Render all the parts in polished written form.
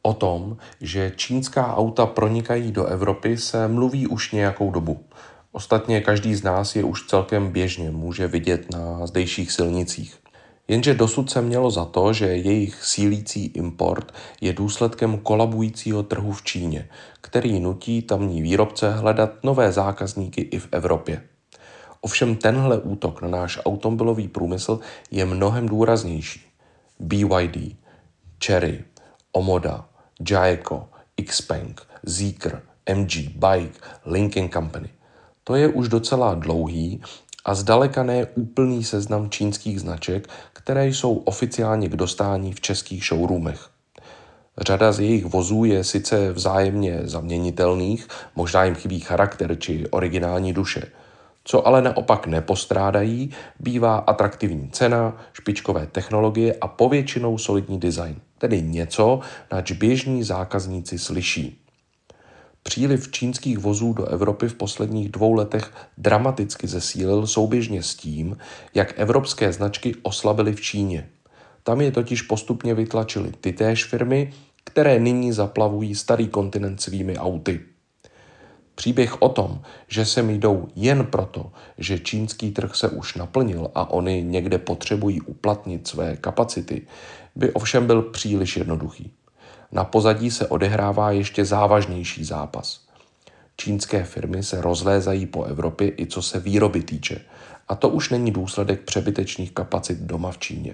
O tom, že čínská auta pronikají do Evropy, se mluví už nějakou dobu. Ostatně každý z nás je už celkem běžně může vidět na zdejších silnicích. Jenže dosud se mělo za to, že jejich sílící import je důsledkem kolabujícího trhu v Číně, který nutí tamní výrobce hledat nové zákazníky i v Evropě. Ovšem tenhle útok na náš automobilový průmysl je mnohem důraznější. BYD, Chery, Omoda, Jaeco, Xpeng, Zeekr, MG, Bike, Lincoln Company. To je už docela dlouhý a zdaleka ne úplný seznam čínských značek, které jsou oficiálně k dostání v českých showroomech. Řada z jejich vozů je sice vzájemně zaměnitelných, možná jim chybí charakter či originální duše. Co ale naopak nepostrádají, bývá atraktivní cena, špičkové technologie a povětšinou solidní design, tedy něco, nač běžní zákazníci slyší. Příliv čínských vozů do Evropy v posledních 2 letech dramaticky zesílil souběžně s tím, jak evropské značky oslabily v Číně. Tam je totiž postupně vytlačily tytéž firmy, které nyní zaplavují starý kontinent svými auty. Příběh o tom, že sem jdou jen proto, že čínský trh se už naplnil a oni někde potřebují uplatnit své kapacity, by ovšem byl příliš jednoduchý. Na pozadí se odehrává ještě závažnější zápas. Čínské firmy se rozlézají po Evropě i co se výroby týče, a to už není důsledek přebytečných kapacit doma v Číně.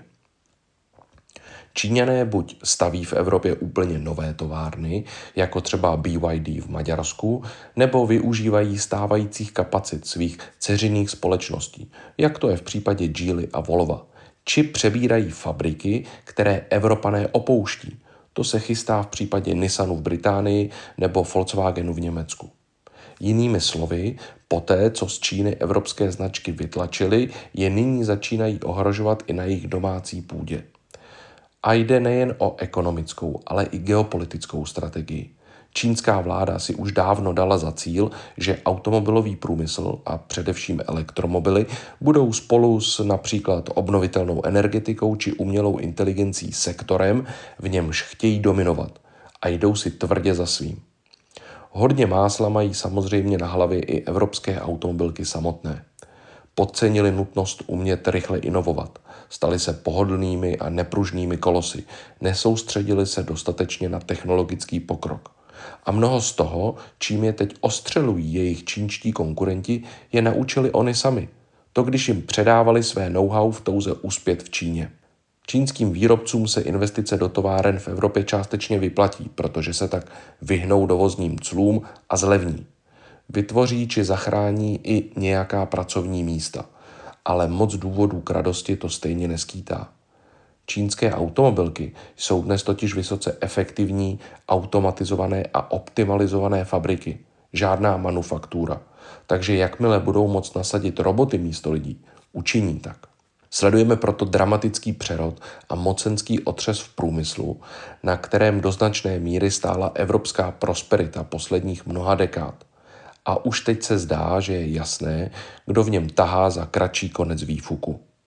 Číňané buď staví v Evropě úplně nové továrny, jako třeba BYD v Maďarsku, nebo využívají stávajících kapacit svých dceřiných společností, jak to je v případě Geely a Volva, či přebírají fabriky, které Evropané opouští. To se chystá v případě Nissanu v Británii nebo Volkswagenu v Německu. Jinými slovy, poté, co z Číny evropské značky vytlačily, je nyní začínají ohrožovat i na jejich domácí půdě. A jde nejen o ekonomickou, ale i geopolitickou strategii. Čínská vláda si už dávno dala za cíl, že automobilový průmysl a především elektromobily budou spolu s například obnovitelnou energetikou či umělou inteligencí sektorem, v němž chtějí dominovat a jdou si tvrdě za svým. Hodně másla mají samozřejmě na hlavě i evropské automobilky samotné. Podcenili nutnost umět rychle inovovat, stali se pohodlnými a nepružnými kolosy, nesoustředili se dostatečně na technologický pokrok. A mnoho z toho, čím je teď ostřelují jejich čínští konkurenti, je naučili oni sami. To když jim předávali své know-how v touze uspět v Číně. Čínským výrobcům se investice do továren v Evropě částečně vyplatí, protože se tak vyhnou dovozním clům a zlevní. Vytvoří či zachrání i nějaká pracovní místa, ale moc důvodů k radosti to stejně neskýtá. Čínské automobilky jsou dnes totiž vysoce efektivní, automatizované a optimalizované fabriky, žádná manufaktura, takže jakmile budou moct nasadit roboty místo lidí, učiní tak. Sledujeme proto dramatický přerod a mocenský otřes v průmyslu, na kterém do značné míry stála evropská prosperita posledních mnoha dekád. A už teď se zdá, že je jasné, kdo v něm tahá za kratší konec výfuku.